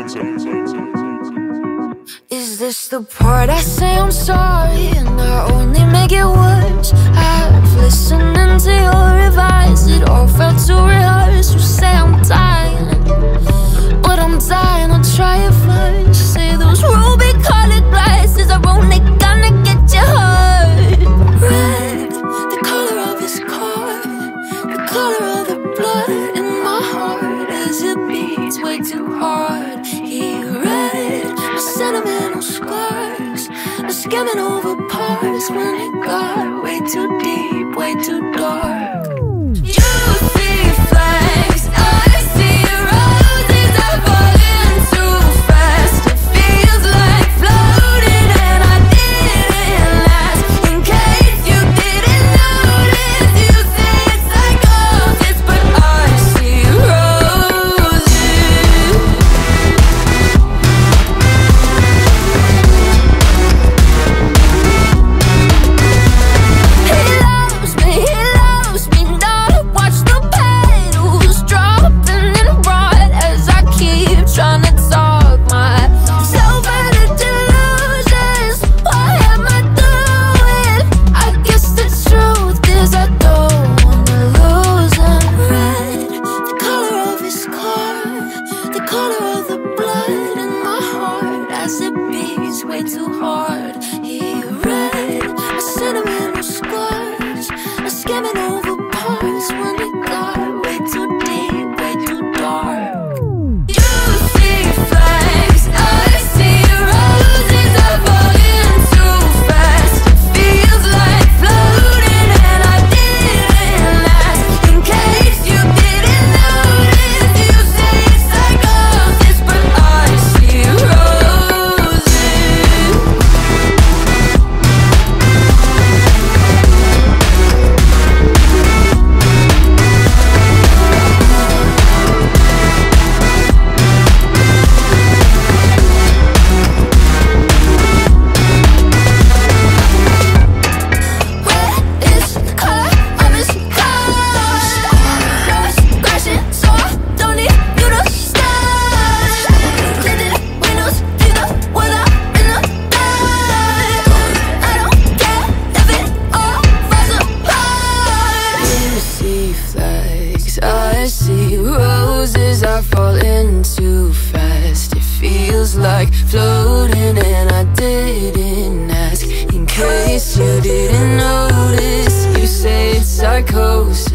Is this the part I say I'm sorry and I only make it worse? I've listened to your advice, it all felt too rehearsed. You say I'm dying, but I'm dying, I'll try it first. Say those ruby colored glasses are only gonna get you hurt. Red, the color of his car, the color of the blood in my heart as it beats way too hard. He read my sentimental scars, I'm skimming over parts when it got way too deep, way too dark. You see flags, I see roses are falling too fast. It feels like floating and I didn't last. In case you didn't notice, you say it's psychosis, but I see roses. He loves me not. Watch the petals dropping and rot as I keep trying to talk myself out of delusions. What am I doing? I guess the truth is I don't wanna lose him. Red, the color of his car, the color of the blood in my heart as it beats way too hard. He read my sentimental scars, I'm skimming over parts when it got way too deep, way too dark. You see flags, I see roses are falling too fast. It feels like floating and I didn't last. In case you didn't notice, you say it's psychosis, but I see roses. Where is the color of his car? Nose crashing, so I don't need you to stop. Tinted windows, see the weather in the dark. I don't care if it all falls apart. You see flags, I see roses are falling too fast. It feels like floating and I didn't ask. In case you didn't notice, you say it's psychosis,